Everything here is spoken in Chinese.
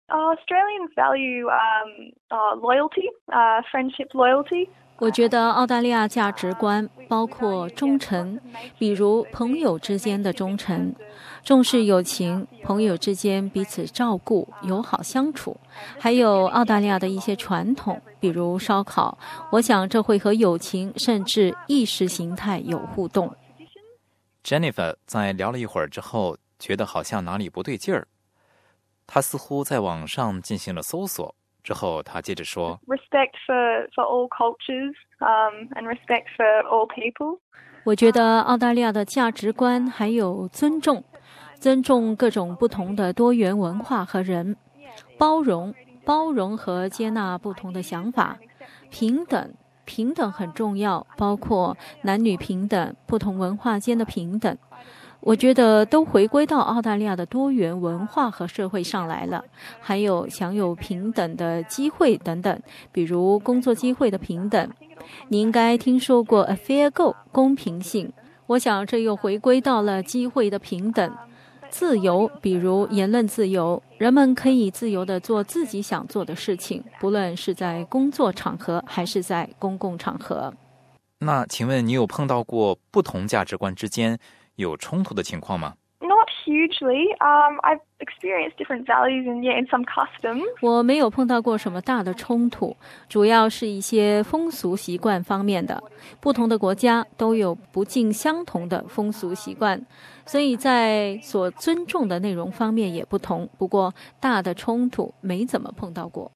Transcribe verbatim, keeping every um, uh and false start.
Uh, Australians value um, uh, loyalty, uh, friendship loyalty. 我觉得澳大利亚价值观包括忠诚，比如朋友之间的忠诚，重视友情，朋友之间彼此照顾，友好相处，还有澳大利亚的一些传统，比如烧烤，我想这会和友情甚至意识形态有互动。 Jennifer 在聊了一会儿之后，觉得好像哪里不对劲儿，她似乎在网上进行了搜索，之后她接着说 Respect for, for all cultures um, and respect for all people. 我觉得澳大利亚的价值观还有尊重，尊重各种不同的多元文化和人，包容，包容和接纳不同的想法，平等，平等很重要，包括男女平等，不同文化间的平等。我觉得都回归到澳大利亚的多元文化和社会上来了，还有享有平等的机会等等，比如工作机会的平等。你应该听说过 A Fair Go 公平性，我想这又回归到了机会的平等。自由，比如言论自由，人们可以自由地做自己想做的事情，不论是在工作场合还是在公共场合。 那请问你有碰到过不同价值观之间有冲突的情况吗？ Not hugely. Um, I've experienced different values and yeah, in some customs. 我没有碰到过什么大的冲突，主要是一些风俗习惯方面的。不同的国家都有不尽相同的风俗习惯，所以在所尊重的内容方面也不同。不过大的冲突没怎么碰到过。